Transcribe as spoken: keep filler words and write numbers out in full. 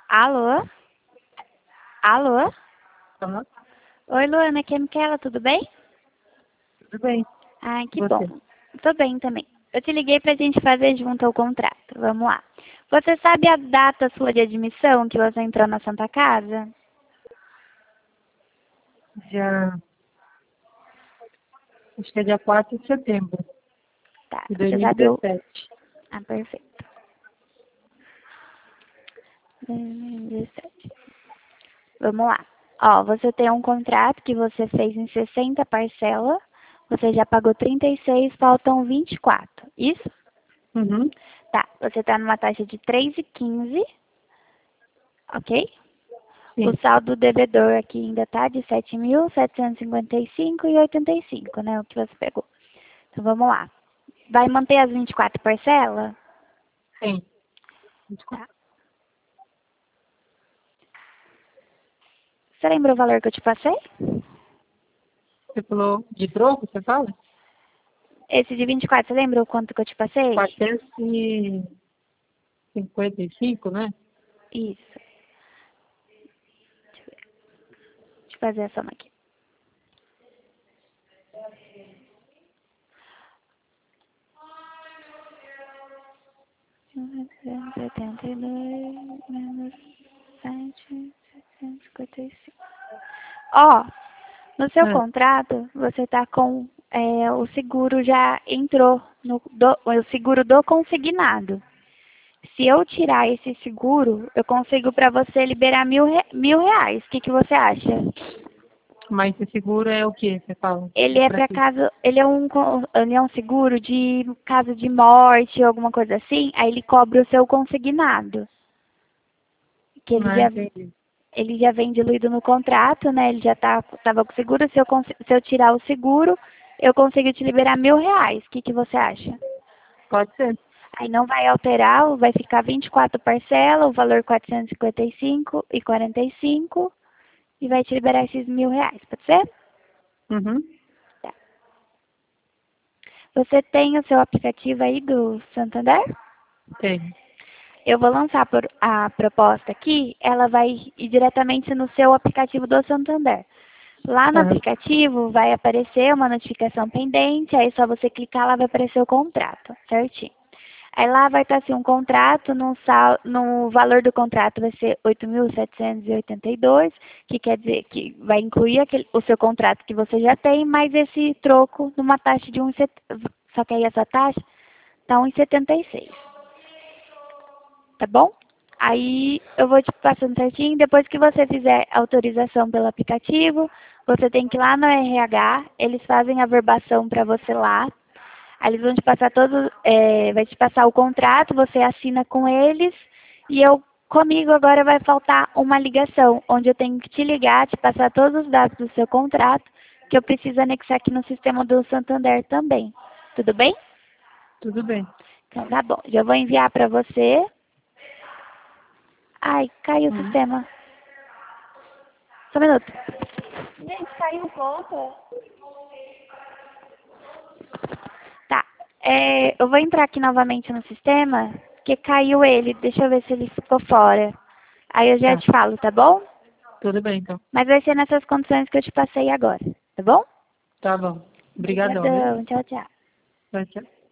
Alô? Alô? Aham, Oi, Luana, aqui é a Micaela, tudo bem? tudo bem. Ai, que Você? bom. Tô bem também. Eu te liguei pra gente fazer junto o contrato. Vamos lá. Você sabe a data sua de admissão que você entrou na Santa Casa? Dia, acho que é dia quatro de setembro Tá, de você sabe o... dois mil e dezessete. Ah, perfeito. dois mil e dezessete. Vamos lá. Ó, você tem um contrato que você fez em sessenta parcelas. Você já pagou trinta e seis, faltam vinte e quatro. Isso? Uhum, Tá, você está numa taxa de três e quinze, ok? O sim, saldo devedor aqui ainda está de sete mil setecentos e cinquenta e cinco e oitenta e cinco, né? O que você pegou. Então vamos lá. Vai manter as vinte e quatro parcelas? sim. Tá. Você lembra o valor que eu te passei? Você falou de troco, você fala? Esse de vinte e quatro, você lembra o quanto que eu te passei? quatrocentos e cinquenta e cinco, né? Isso. Deixa eu fazer a soma aqui. setenta e dois menos sete, setecentos e cinquenta e cinco. Ó, no seu É, contrato, você está com é, o seguro já entrou, no, do, o seguro do consignado. Se eu tirar esse seguro, eu consigo para você liberar mil, re- mil reais. O que, que você acha? mas esse seguro é o que você fala? Ele É é pra para quê? caso, ele é um, co- ele é um seguro de caso de morte ou alguma coisa assim, aí ele cobre o seu consignado. Que ele Ah, já, entendi. ele já vem diluído no contrato, né? Ele já tá, tava com seguro. Se eu, cons- se eu tirar o seguro, eu consigo te liberar mil reais. O que, que você acha? Pode ser. Aí não vai alterar, vai ficar vinte e quatro parcelas, o valor quatrocentos e cinquenta e cinco e quarenta e cinco e vai te liberar esses mil reais, pode ser? Uhum, Tá. Você tem o seu aplicativo aí do Santander? tem. Eu vou lançar por- a proposta aqui, ela vai ir diretamente no seu aplicativo do Santander. Lá no Aham, aplicativo vai aparecer uma notificação pendente, aí só você clicar lá vai aparecer o contrato, certinho. Aí lá vai estar assim, um contrato, no, sal, no valor do contrato vai ser oito mil setecentos e oitenta e dois, que quer dizer que vai incluir aquele, o seu contrato que você já tem, mais esse troco numa taxa de um, só que aí essa taxa está um vírgula setenta e seis, tá bom? Aí eu vou te passando certinho, depois que você fizer a autorização pelo aplicativo, você tem que ir lá no R H, eles fazem a verbação para você lá. Aí eles vão te passar todo, é, vai te passar o contrato, você assina com eles e eu comigo agora vai faltar uma ligação, onde eu tenho que te ligar, te passar todos os dados do seu contrato, que eu preciso anexar aqui no sistema do Santander também. Tudo bem? tudo bem. Então tá bom. Já vou enviar para você. Ai, caiu o Uhum. sistema. Só um minuto. Gente, caiu um pouco. Tá. É, eu vou entrar aqui novamente no sistema, porque caiu ele. Deixa eu ver se ele ficou fora. Aí eu já Tá, te falo, tá bom? tudo bem então. Mas vai ser nessas condições que eu te passei agora, tá bom? Tá bom. Obrigadão, viu? Obrigadão. Tchau, tchau. Tchau, tchau.